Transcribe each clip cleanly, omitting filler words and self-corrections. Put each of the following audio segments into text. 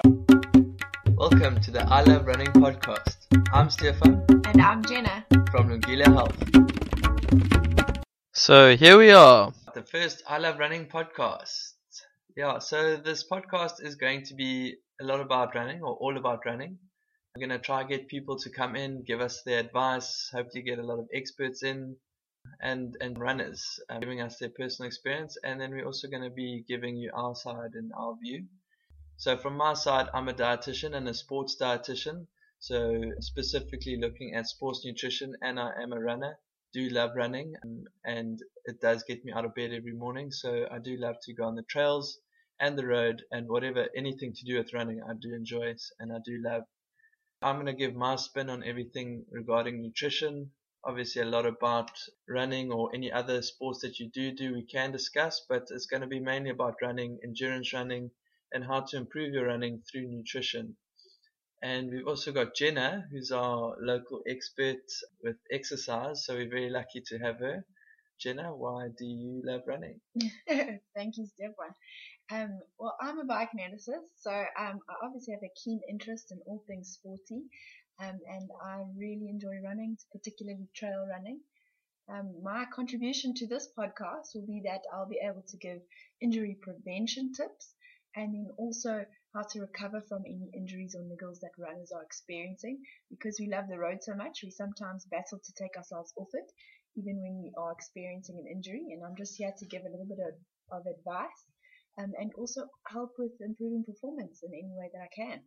Welcome to the I Love Running podcast. I'm Stefan And I'm Jenna. from Lungile Health. So here we are, the first I Love Running podcast. So this podcast is going to be a lot about running, or all about running. I'm going to try to get people to come in, give us their advice, hopefully get a lot of experts in and runners giving us their personal experience, and then we're also going to be giving you our side and our view. So from my side, I'm a dietitian and a sports dietitian, so specifically looking at sports nutrition, and I am a runner. Do love running, and it does get me out of bed every morning, so I do love to go on the trails and the road, and anything to do with running, I do enjoy it and I do love. I'm going to give my spin on everything regarding nutrition. Obviously, a lot about running or any other sports that you do we can discuss, but it's going to be mainly about running, endurance running, and how to improve your running through nutrition. And we've also got Jenna, who's our local expert with exercise, so we're very lucky to have her. Jenna, why do you love running? Thank you, Stefan. Well, I'm a biokineticist, so I obviously have a keen interest in all things sporty, and I really enjoy running, particularly trail running. My contribution to this podcast will be that I'll be able to give injury prevention tips, and then also how to recover from any injuries or niggles that runners are experiencing. Because we love the road so much, we sometimes battle to take ourselves off it, even when we are experiencing an injury. And I'm just here to give a little bit of advice, and also help with improving performance in any way that I can.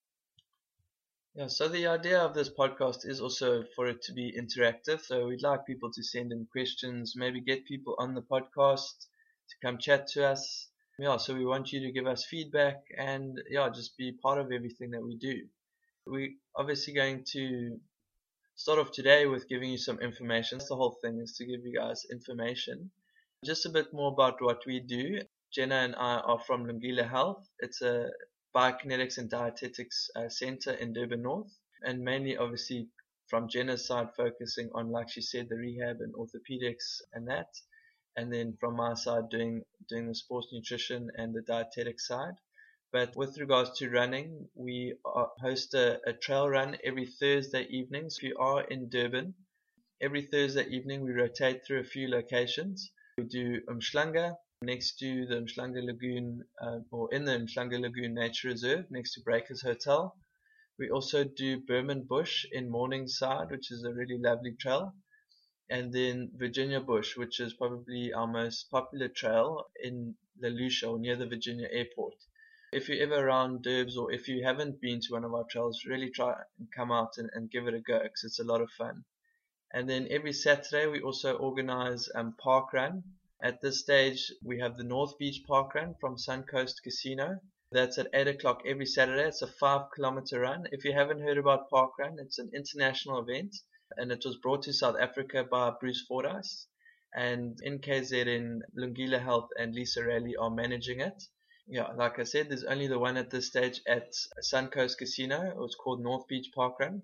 So the idea of this podcast is also for it to be interactive. So we'd like people to send in questions, maybe get people on the podcast to come chat to us. So we want you to give us feedback and just be part of everything that we do. We're obviously going to start off today with giving you some information. That's the whole thing, is to give you guys information. Just a bit more about what we do. Jenna and I are from Lungile Health. It's a biokinetics and dietetics center in Durban North, and mainly obviously from Jenna's side focusing on, like she said, the rehab and orthopedics and that, and then from my side doing the sports nutrition and the dietetic side. But with regards to running, we host a trail run every Thursday evening. So if you are in Durban, every Thursday evening we rotate through a few locations. We do Umhlanga next to the Umhlanga Lagoon, or in the Umhlanga Lagoon Nature Reserve next to Breakers Hotel. We also do Burman Bush in Morningside, which is a really lovely trail. And then Virginia Bush, which is probably our most popular trail in La Lucia, or near the Virginia Airport. If you're ever around Durbs, or if you haven't been to one of our trails, really try and come out and give it a go, because it's a lot of fun. And then every Saturday we also organize park run. At this stage we have the North Beach Park Run from Suncoast Casino. That's at 8 o'clock every Saturday. It's a 5-kilometer run. If you haven't heard about park run, it's an international event, and it was brought to South Africa by Bruce Fordyce, and in KZN, Lungile Health and Lisa Rayleigh are managing it. Like I said, there's only the one at this stage at Suncoast Casino. It was called North Beach Park Run.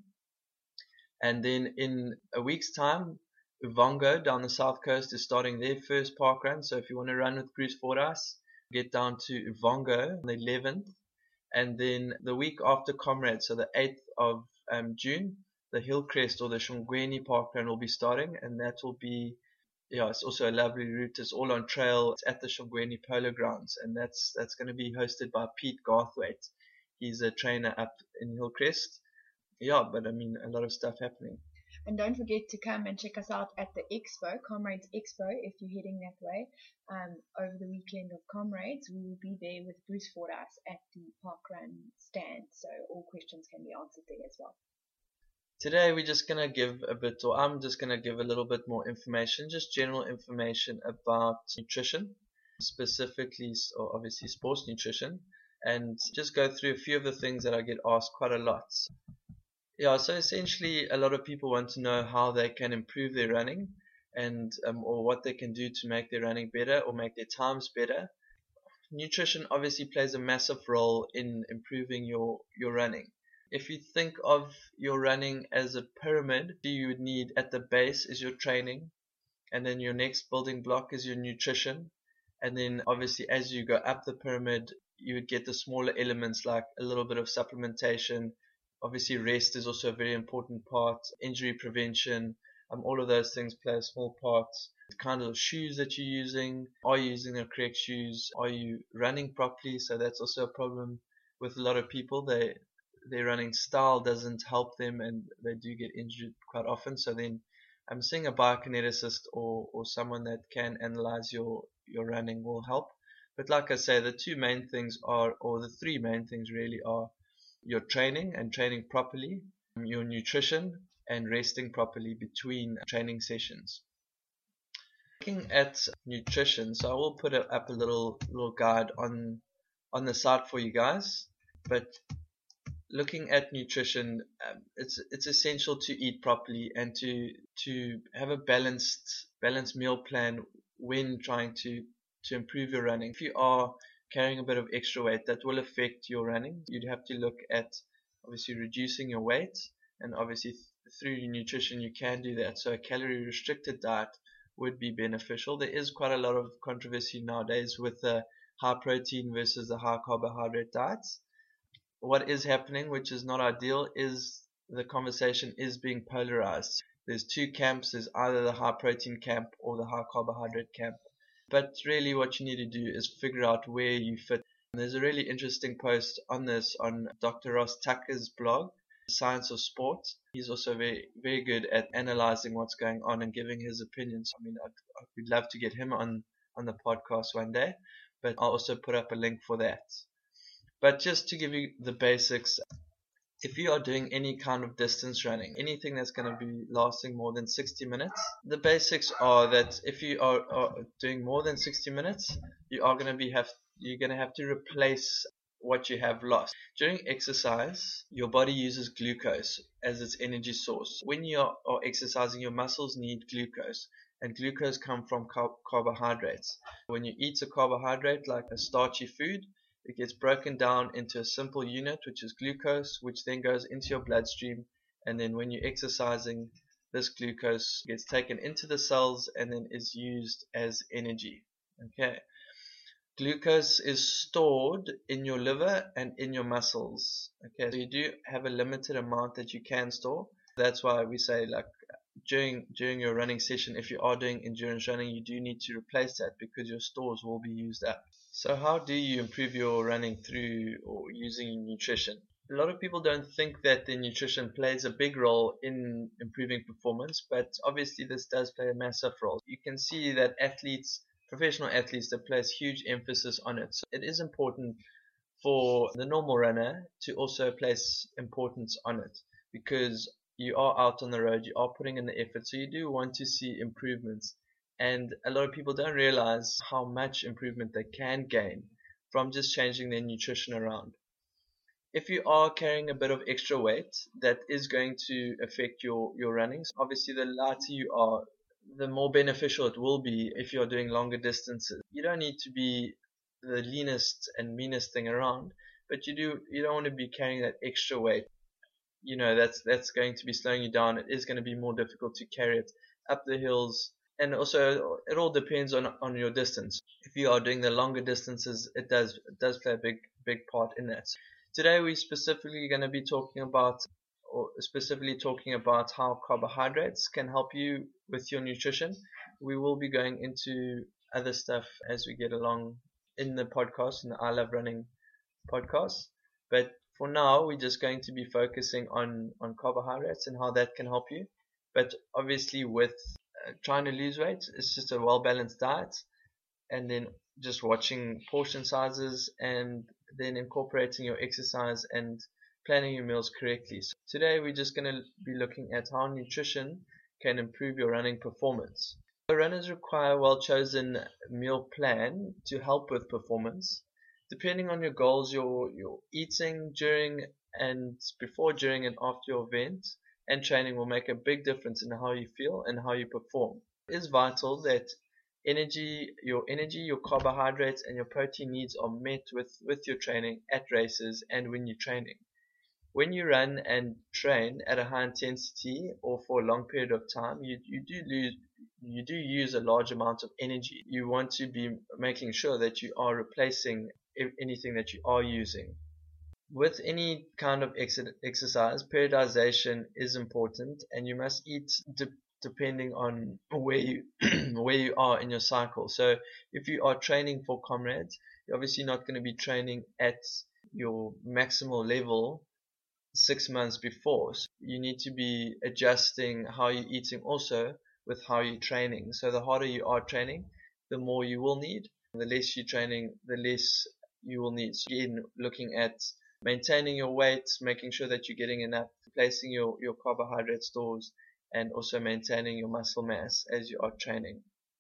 And then in a week's time, Uvongo down the south coast is starting their first park run. So if you want to run with Bruce Fordyce, get down to Uvongo on the 11th. And then the week after Comrades, so the 8th of June, the Hillcrest or the Shongweni Park Run will be starting, and that will be, it's also a lovely route. It's all on trail. It's at the Shongweni Polo Grounds, and that's going to be hosted by Pete Garthwaite. He's a trainer up in Hillcrest. But I mean, a lot of stuff happening. And don't forget to come and check us out at the Expo, Comrades Expo, if you're heading that way. Over the weekend of Comrades, we will be there with Bruce Fordyce at the parkrun stand, so all questions can be answered there as well. Today we're just going to give I'm just going to give a little bit more information, just general information about nutrition, specifically, or obviously sports nutrition, and just go through a few of the things that I get asked quite a lot. So essentially a lot of people want to know how they can improve their running, and or what they can do to make their running better or make their times better. Nutrition obviously plays a massive role in improving your running. If you think of your running as a pyramid, you would need, at the base is your training, and then your next building block is your nutrition, and then obviously as you go up the pyramid, you would get the smaller elements like a little bit of supplementation. Obviously, rest is also a very important part. Injury prevention, all of those things play a small part. The kind of shoes that you're using, are you using the correct shoes? Are you running properly? So that's also a problem with a lot of people. Their running style doesn't help them, and they do get injured quite often. So then I'm seeing a biokineticist or someone that can analyze your running will help. But like I say, the two main things are, or the three main things really are, your training and training properly, your nutrition, and resting properly between training sessions. Looking at nutrition, so I will put up a little guide on the site for you guys. But looking at nutrition, it's essential to eat properly and to have a balanced meal plan when trying to improve your running. If you are carrying a bit of extra weight, that will affect your running. You'd have to look at obviously reducing your weight, and obviously through your nutrition you can do that. So a calorie restricted diet would be beneficial. There is quite a lot of controversy nowadays with the high protein versus the high carbohydrate diets. What is happening, which is not ideal, is the conversation is being polarized. There's two camps. There's either the high protein camp or the high carbohydrate camp. But really what you need to do is figure out where you fit. And there's a really interesting post on this on Dr. Ross Tucker's blog, Science of Sport. He's also very, very good at analyzing what's going on and giving his opinions. I mean, I'd love to get him on the podcast one day, but I'll also put up a link for that. But just to give you the basics, if you are doing any kind of distance running, anything that's going to be lasting more than 60 minutes, the basics are that if you are doing more than 60 minutes, you're going to have to replace what you have lost. During exercise, your body uses glucose as its energy source. When you are exercising, your muscles need glucose, and glucose comes from carbohydrates. When you eat a carbohydrate like a starchy food, it gets broken down into a simple unit, which is glucose, which then goes into your bloodstream. And then when you're exercising, this glucose gets taken into the cells and then is used as energy. Okay. Glucose is stored in your liver and in your muscles. Okay. So you do have a limited amount that you can store. That's why we say, like, during your running session, if you are doing endurance running, you do need to replace that because your stores will be used up. So how do you improve your running through or using nutrition? A lot of people don't think that the nutrition plays a big role in improving performance, but obviously this does play a massive role. You can see that professional athletes, they place huge emphasis on it. So it is important for the normal runner to also place importance on it, because you are out on the road, you are putting in the effort, so you do want to see improvements. And a lot of people don't realize how much improvement they can gain from just changing their nutrition around. If you are carrying a bit of extra weight, that is going to affect your running. Obviously, the lighter you are, the more beneficial it will be if you're doing longer distances. You don't need to be the leanest and meanest thing around, but you don't want to be carrying that extra weight. You know, that's going to be slowing you down. It is going to be more difficult to carry it up the hills. And also, it all depends on your distance. If you are doing the longer distances, it does play a big part in that. Today, we're specifically going to be talking about how carbohydrates can help you with your nutrition. We will be going into other stuff as we get along in the podcast, in the I Love Running podcast. But for now, we're just going to be focusing on carbohydrates and how that can help you. But obviously, with trying to lose weight, it's just a well-balanced diet, and then just watching portion sizes, and then incorporating your exercise and planning your meals correctly. So today we're just going to be looking at how nutrition can improve your running performance. So runners require a well-chosen meal plan to help with performance. Depending on your goals, your eating before, during, and after your event and training will make a big difference in how you feel and how you perform. It is vital that your carbohydrates, and your protein needs are met with your training at races and when you're training. When you run and train at a high intensity or for a long period of time, you do use a large amount of energy. You want to be making sure that you are replacing anything that you are using. With any kind of exercise, periodization is important, and you must eat depending on where you where you are in your cycle. So if you are training for comrades, you're obviously not going to be training at your maximal level 6 months before. So you need to be adjusting how you're eating also with how you're training. So the harder you are training, the more you will need. The less you're training, the less you will need. So again, looking at maintaining your weight, making sure that you're getting enough, replacing your carbohydrate stores, and also maintaining your muscle mass as you are training.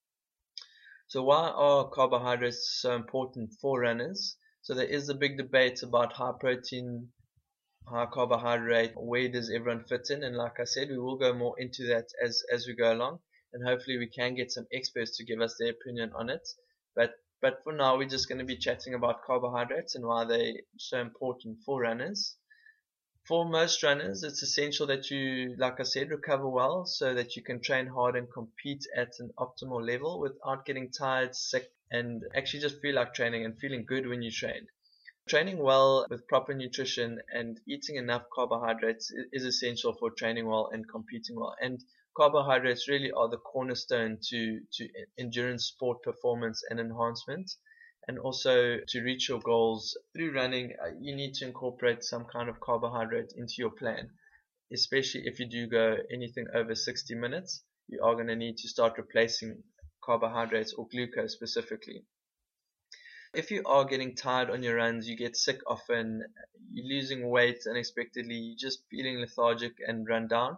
So why are carbohydrates so important for runners? So there is a big debate about high protein, high carbohydrate, where does everyone fit in? And like I said, we will go more into that as we go along, and hopefully we can get some experts to give us their opinion on it. But for now, we're just going to be chatting about carbohydrates and why they're so important for runners. For most runners, it's essential that you, like I said, recover well so that you can train hard and compete at an optimal level without getting tired, sick, and actually just feel like training and feeling good when you train. Training well with proper nutrition and eating enough carbohydrates is essential for training well and competing well. And carbohydrates really are the cornerstone to endurance sport performance and enhancement. And also to reach your goals through running, you need to incorporate some kind of carbohydrate into your plan. Especially if you do go anything over 60 minutes, you are going to need to start replacing carbohydrates or glucose specifically. If you are getting tired on your runs, you get sick often, you're losing weight unexpectedly, you're just feeling lethargic and run down,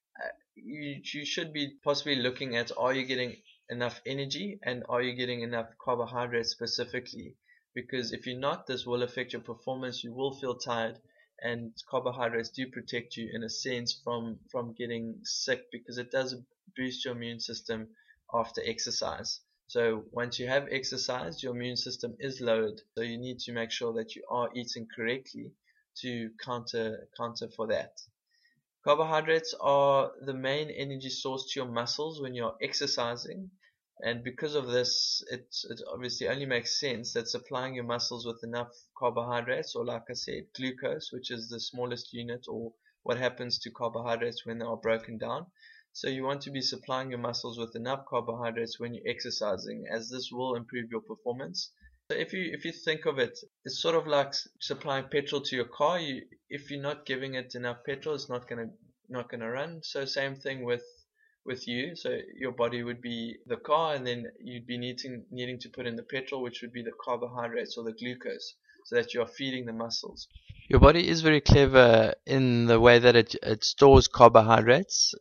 you should be possibly looking at, are you getting enough energy and are you getting enough carbohydrates specifically? Because if you're not, this will affect your performance. You will feel tired, and carbohydrates do protect you in a sense from getting sick, because it does boost your immune system after exercise. So once you have exercised, your immune system is lowered. So you need to make sure that you are eating correctly to counter for that. Carbohydrates are the main energy source to your muscles when you're exercising, and because of this, it obviously only makes sense that supplying your muscles with enough carbohydrates, or like I said, glucose, which is the smallest unit, or what happens to carbohydrates when they are broken down. So you want to be supplying your muscles with enough carbohydrates when you're exercising, as this will improve your performance. So if you think of it, it's sort of like supplying petrol to your car. If you're not giving it enough petrol, it's not gonna run. So same thing with you. So your body would be the car, and then you'd be needing to put in the petrol, which would be the carbohydrates or the glucose, so that you're feeding the muscles. Your body is very clever in the way that it stores carbohydrates.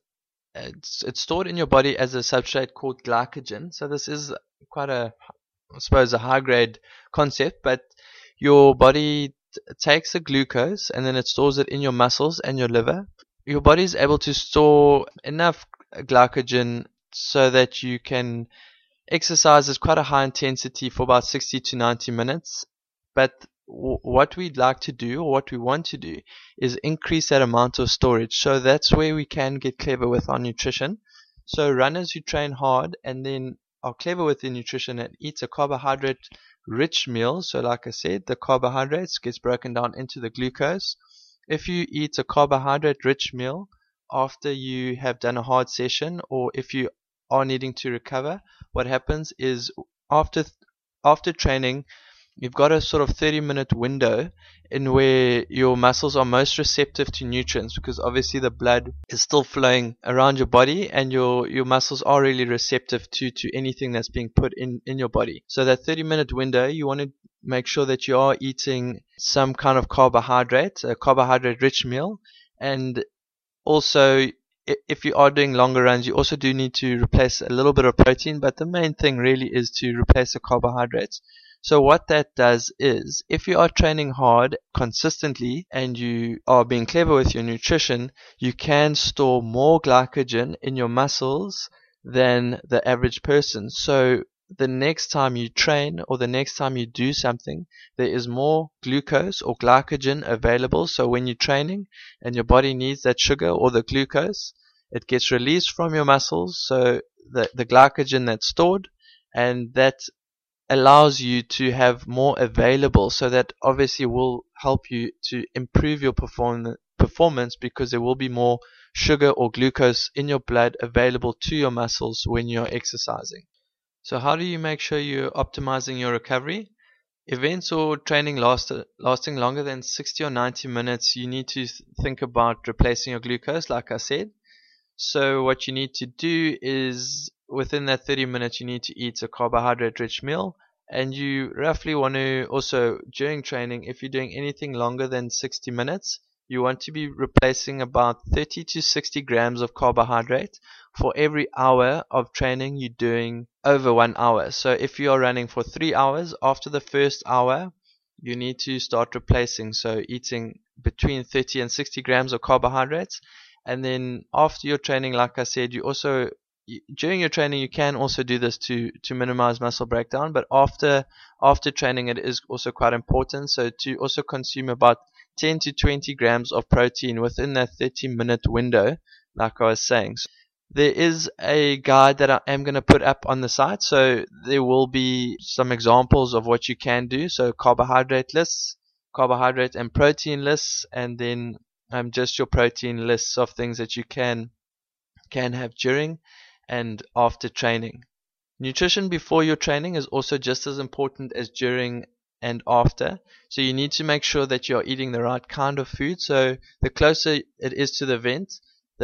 It's stored in your body as a substrate called glycogen. So this is quite I suppose a high grade concept, but your body takes the glucose and then it stores it in your muscles and your liver. Your body is able to store enough glycogen so that you can exercise at quite a high intensity for about 60 to 90 minutes. But what we'd like to do, or what we want to do, is increase that amount of storage. So that's where we can get clever with our nutrition. So runners who train hard and then are clever with their nutrition and eat a carbohydrate rich meal, so like I said, the carbohydrates gets broken down into the glucose. If you eat a carbohydrate rich meal after you have done a hard session, or if you are needing to recover, what happens is after training, you've got a sort of 30-minute window in where your muscles are most receptive to nutrients, because obviously the blood is still flowing around your body, and your muscles are really receptive to anything that's being put in your body. So that 30-minute window, you want to make sure that you are eating some kind of carbohydrate, a carbohydrate rich meal. And also, if you are doing longer runs, you also do need to replace a little bit of protein, but the main thing really is to replace the carbohydrates. So what that does is, if you are training hard consistently and you are being clever with your nutrition, you can store more glycogen in your muscles than the average person. So the next time you train, or the next time you do something, there is more glucose or glycogen available. So when you're training and your body needs that sugar or the glucose, it gets released from your muscles. So the glycogen that's stored, and that allows you to have more available, so that obviously will help you to improve your performance, because there will be more sugar or glucose in your blood available to your muscles when you're exercising. So how do you make sure you're optimizing your recovery? Events or training lasting longer than 60 or 90 minutes, you need to think about replacing your glucose, like I said. So what you need to do is, within that 30 minutes, you need to eat a carbohydrate-rich meal. And you roughly want to also, during training, if you're doing anything longer than 60 minutes, you want to be replacing about 30 to 60 grams of carbohydrate for every hour of training you're doing over 1 hour. So if you are running for 3 hours, after the first hour, you need to start replacing. So eating between 30 and 60 grams of carbohydrates. And then after your training, like I said, you also, during your training, you can also do this to minimize muscle breakdown. But after training, it is also quite important. So to also consume about 10 to 20 grams of protein within that 30-minute window, like I was saying. So there is a guide that I am going to put up on the site. So there will be some examples of what you can do. So carbohydrate lists, carbohydrate and protein lists, and then just your protein lists of things that you can have during and after training. Nutrition before your training is also just as important as during and after. So you need to make sure that you're eating the right kind of food. So the closer it is to the event,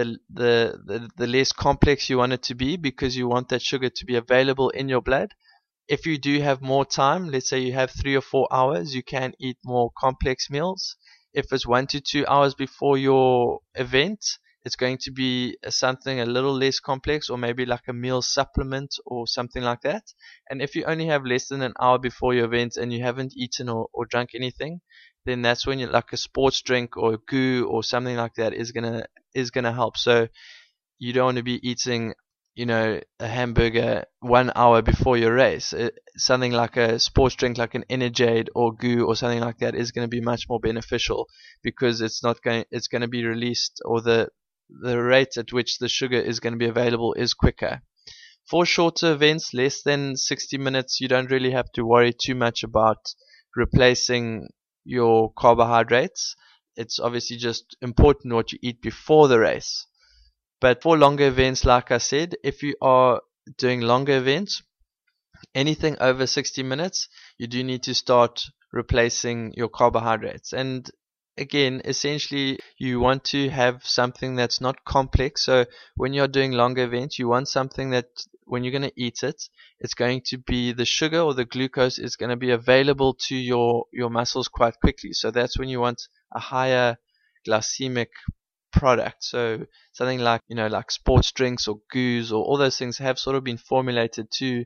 the less complex you want it to be, because you want that sugar to be available in your blood. If you do have more time, let's say you have 3 or 4 hours, you can eat more complex meals. If it's 1 to 2 hours before your event, it's going to be something a little less complex, or maybe like a meal supplement or something like that. And if you only have less than an hour before your event and you haven't eaten or drunk anything, then that's when you, like a sports drink or a goo or something like that is gonna help. So you don't want to be eating, a hamburger 1 hour before your race. Something like a sports drink, like an Energade or goo or something like that, is going to be much more beneficial, because it's going to be released, or the rate at which the sugar is going to be available is quicker. For shorter events, less than 60 minutes, you don't really have to worry too much about replacing your carbohydrates. It's obviously just important what you eat before the race. But for longer events, like I said, if you are doing longer events, anything over 60 minutes, you do need to start replacing your carbohydrates. And again, essentially, you want to have something that's not complex. So when you're doing longer events, you want something that when you're going to eat it, it's going to be, the sugar or the glucose is going to be available to your muscles quite quickly. So that's when you want a higher glycemic product. So something like, like sports drinks or goos or all those things have sort of been formulated to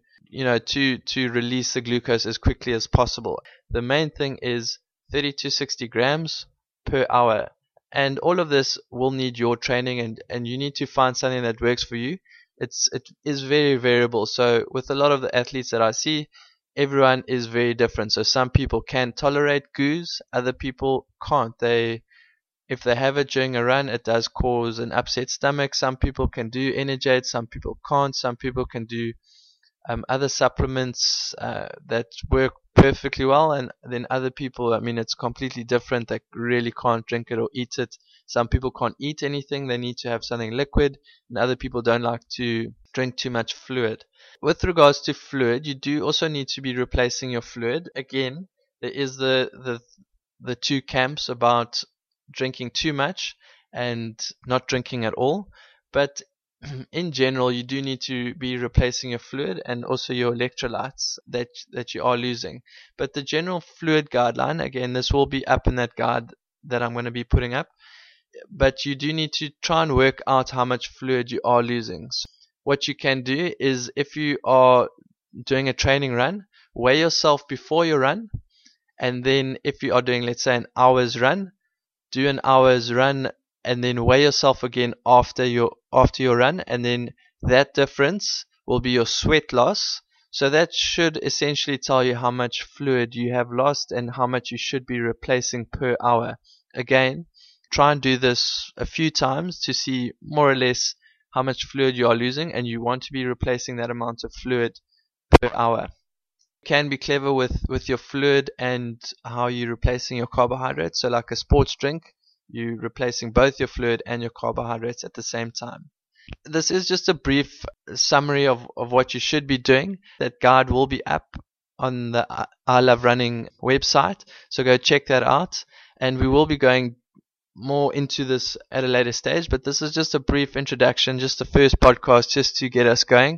release the glucose as quickly as possible. The main thing is 30 to 60 grams per hour. And all of this will need your training, and you need to find something that works for you. It is very variable. So with a lot of the athletes that I see, everyone is very different. So some people can tolerate goos, other people can't. If they have it during a run, it does cause an upset stomach. Some people can do Energade, some people can't. Some people can do other supplements that work perfectly well, and then other people, it's completely different. They really can't drink it or eat it. Some people can't eat anything. They need to have something liquid, and other people don't like to drink too much fluid. With regards to fluid, you do also need to be replacing your fluid. Again, there is the two camps about drinking too much and not drinking at all. But in general, you do need to be replacing your fluid and also your electrolytes that you are losing. But the general fluid guideline, again, this will be up in that guide that I'm going to be putting up, but you do need to try and work out how much fluid you are losing. So what you can do is, if you are doing a training run, weigh yourself before your run, and then if you are doing, let's say, an hour's run, do an hour's run and then weigh yourself again after your run, and then that difference will be your sweat loss. So that should essentially tell you how much fluid you have lost and how much you should be replacing per hour. Again, try and do this a few times to see more or less how much fluid you are losing, and you want to be replacing that amount of fluid per hour. can be clever with your fluid and how you're replacing your carbohydrates. So like a sports drink, you're replacing both your fluid and your carbohydrates at the same time. This is just a brief summary of what you should be doing. That guide will be up on the I Love Running website, so go check that out. And we will be going more into this at a later stage, but this is just a brief introduction, just the first podcast, just to get us going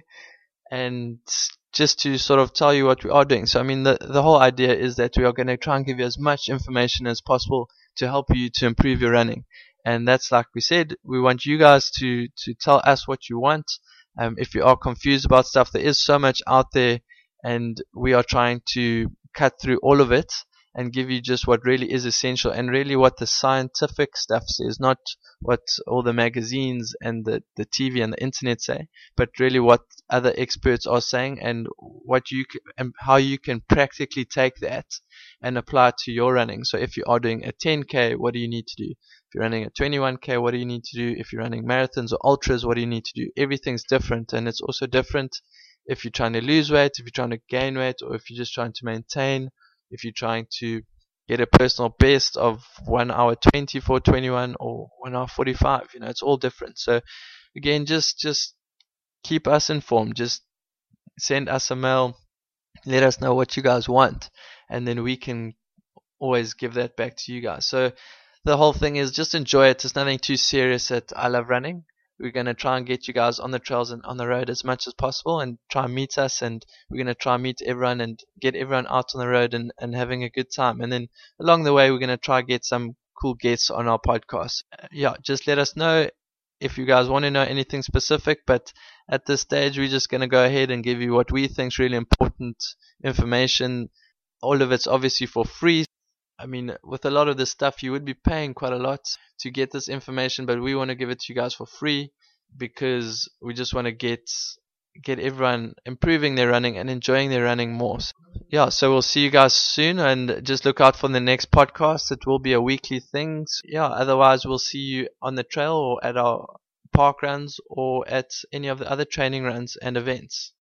and just to sort of tell you what we are doing. So I mean, the whole idea is that we are going to try and give you as much information as possible to help you to improve your running. And that's, like we said, we want you guys to tell us what you want. If you are confused about stuff, there is so much out there, and we are trying to cut through all of it and give you just what really is essential, and really what the scientific stuff says, not what all the magazines and the TV and the internet say, but really what other experts are saying, and what you and how you can practically take that and apply it to your running. So if you are doing a 10K, what do you need to do? If you're running a 21K, what do you need to do? If you're running marathons or ultras, what do you need to do? Everything's different, and it's also different if you're trying to lose weight, if you're trying to gain weight, or if you're just trying to maintain. If you're trying to get a personal best of 1 hour 20 for 21 or 1 hour 45, it's all different. So again, just keep us informed. Just send us a mail, let us know what you guys want, and then we can always give that back to you guys. So the whole thing is just enjoy it. There's nothing too serious at I Love Running. We're going to try and get you guys on the trails and on the road as much as possible, and try and meet us, and we're going to try and meet everyone and get everyone out on the road and having a good time. And then along the way, we're going to try and get some cool guests on our podcast. Just let us know if you guys want to know anything specific, but at this stage, we're just going to go ahead and give you what we think is really important information. All of it's obviously for free. I mean, with a lot of this stuff, you would be paying quite a lot to get this information, but we want to give it to you guys for free because we just want to get everyone improving their running and enjoying their running more. So we'll see you guys soon, and just look out for the next podcast. It will be a weekly thing. Otherwise we'll see you on the trail or at our park runs or at any of the other training runs and events.